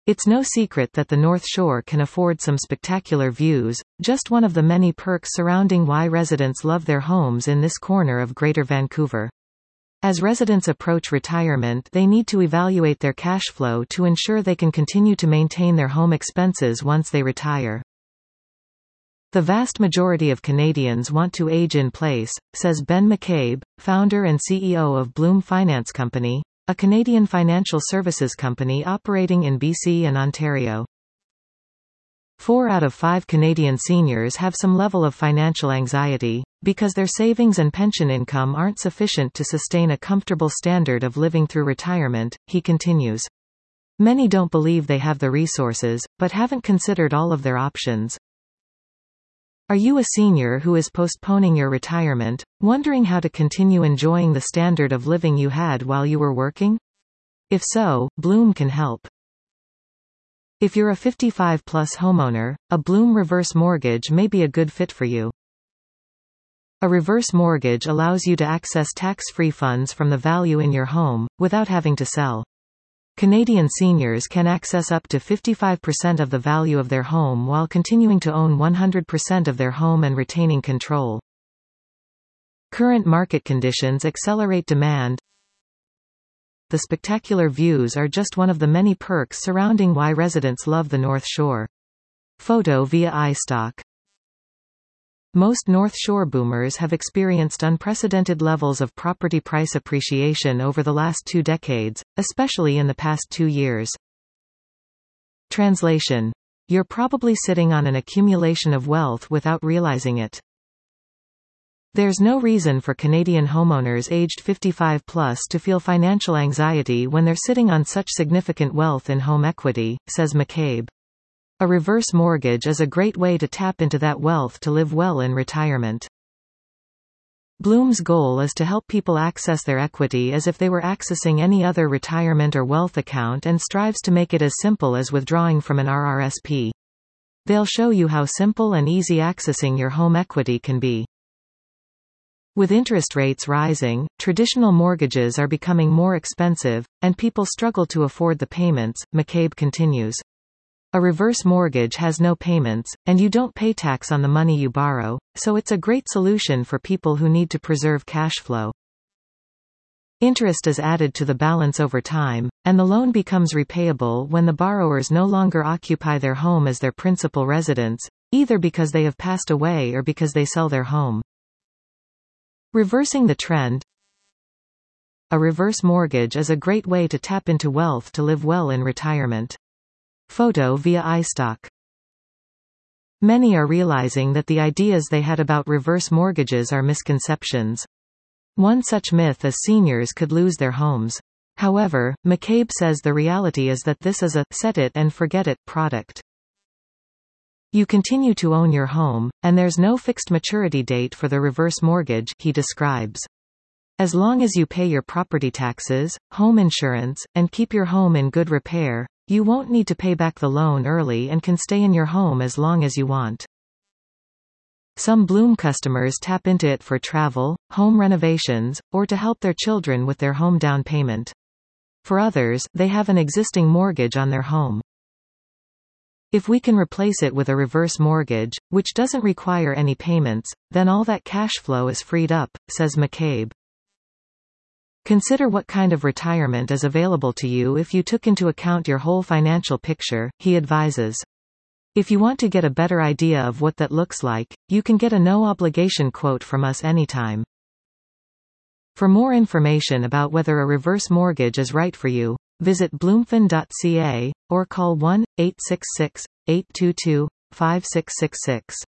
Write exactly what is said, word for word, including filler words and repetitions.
It's no secret that the North Shore can afford some spectacular views, just one of the many perks surrounding why residents love their homes in this corner of Greater Vancouver. As residents approach retirement, they need to evaluate their cash flow to ensure they can continue to maintain their home expenses once they retire. The vast majority of Canadians want to age in place, says Ben McCabe, founder and C E O of Bloom Finance Company, a Canadian financial services company operating in B C and Ontario. Four out of five Canadian seniors have some level of financial anxiety, because their savings and pension income aren't sufficient to sustain a comfortable standard of living through retirement, he continues. Many don't believe they have the resources, but haven't considered all of their options. Are you a senior who is postponing your retirement, wondering how to continue enjoying the standard of living you had while you were working? If so, Bloom can help. If you're a fifty-five plus homeowner, a Bloom reverse mortgage may be a good fit for you. A reverse mortgage allows you to access tax-free funds from the value in your home, without having to sell. Canadian seniors can access up to fifty-five percent of the value of their home while continuing to own one hundred percent of their home and retaining control. Current market conditions accelerate demand. The spectacular views are just one of the many perks surrounding why residents love the North Shore. Photo via iStock. Most North Shore boomers have experienced unprecedented levels of property price appreciation over the last two decades, especially in the past two years. Translation. You're probably sitting on an accumulation of wealth without realizing it. There's no reason for Canadian homeowners aged fifty-five plus to feel financial anxiety when they're sitting on such significant wealth in home equity, says McCabe. A reverse mortgage is a great way to tap into that wealth to live well in retirement. Bloom's goal is to help people access their equity as if they were accessing any other retirement or wealth account and strives to make it as simple as withdrawing from an R R S P. They'll show you how simple and easy accessing your home equity can be. With interest rates rising, traditional mortgages are becoming more expensive, and people struggle to afford the payments, McCabe continues. A reverse mortgage has no payments, and you don't pay tax on the money you borrow, so it's a great solution for people who need to preserve cash flow. Interest is added to the balance over time, and the loan becomes repayable when the borrowers no longer occupy their home as their principal residence, either because they have passed away or because they sell their home. Reversing the trend. A reverse mortgage is a great way to tap into wealth to live well in retirement. Photo via iStock. Many are realizing that the ideas they had about reverse mortgages are misconceptions. One such myth is seniors could lose their homes. However, McCabe says the reality is that this is a set it and forget it product. You continue to own your home, and there's no fixed maturity date for the reverse mortgage, he describes. As long as you pay your property taxes, home insurance, and keep your home in good repair, you won't need to pay back the loan early and can stay in your home as long as you want. Some Bloom customers tap into it for travel, home renovations, or to help their children with their home down payment. For others, they have an existing mortgage on their home. If we can replace it with a reverse mortgage, which doesn't require any payments, then all that cash flow is freed up, says McCabe. Consider what kind of retirement is available to you if you took into account your whole financial picture, he advises. If you want to get a better idea of what that looks like, you can get a no-obligation quote from us anytime. For more information about whether a reverse mortgage is right for you, visit bloomfin dot c a, or call one eight six six, eight two two, five six six six.